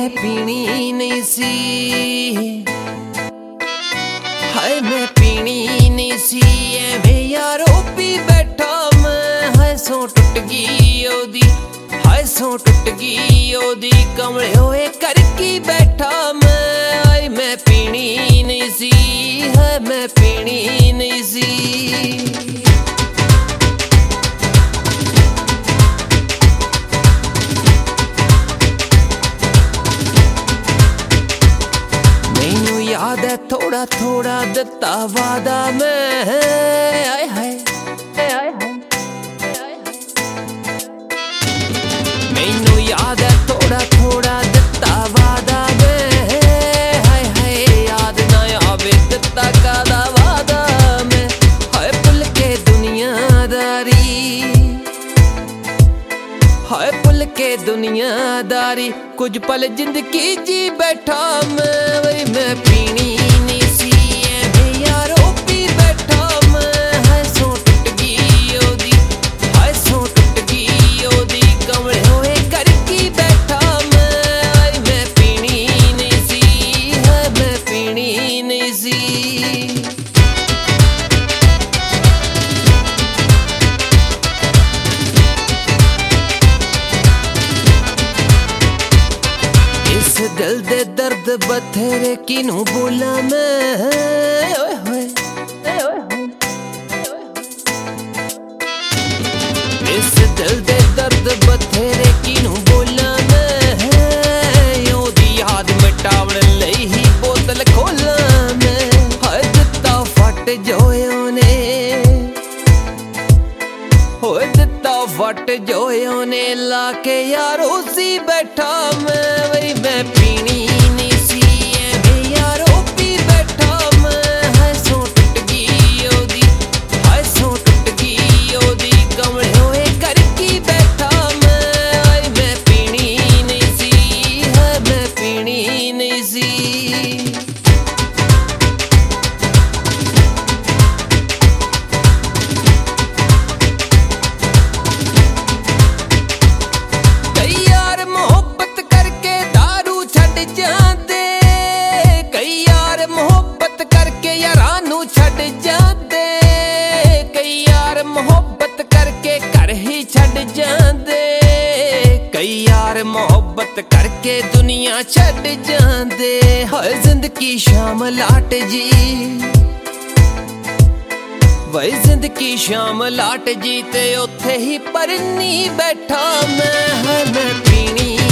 मैं पीनी नहीं सी, हाय मैं पीनी नहीं सी। एवें यारो पी बैठा मैं, हाय सौ टुट गई ओदी, हाय सौ टुट गई ओदी। कमले होए करके बैठा मैं, हाय मैं पीनी नहीं सी, हाय मैं पीनी नहीं सी। याद है थोड़ा थोड़ा दिता वादा मैं, आए हाय मैनू याद है थोड़ा थोड़ा दिता वादा मैं, हाय हाय याद ना आवे दिता कादा वादा मैं। हाय भुल के दुनियादारी, हाय भुल के दुनियादारी, कुछ पल जिंदगी जी बैठा मैं, वही मैं पीनी नहीं सी। एवें यारो पी बैठा मैं, हाय सौ टुट गई ओदी, हाय सौ टुट गई ओदी। कमले होए करके बैठा मैं, हाय मैं पीनी नहीं सी, हाय मैं पीनी नहीं सी। इस दिल दे दर्द बथेरे किनू बोला मैं, ओए होए इस दिल दे दर्द बथेरे किनू बोला मैं। ओदी याद मिटावन लई ही बोतल खोला मैं, हाय दिता फट जोयों ने, होए दिता फट जोयों ने। लाके यारो सी बैठा मैं, वही मैं पीनी नहीं सी। एवें यारो पी बैठा मैं, हाय सौ टुट गई ओदी, हाय सौ टुट गई ओदी। कमले होए करके बैठा मैं, हाय मैं पीनी नहीं सी, हाय मैं पीनी नहीं सी। कई यार मोहब्बत करके दुनिया छड़ जांदे, हाय जिंदगी शाम लाट जी, वही जिंदगी शाम लाट जी। ते उत्थे ही परनी बैठा मैं, हाय मैं पीनी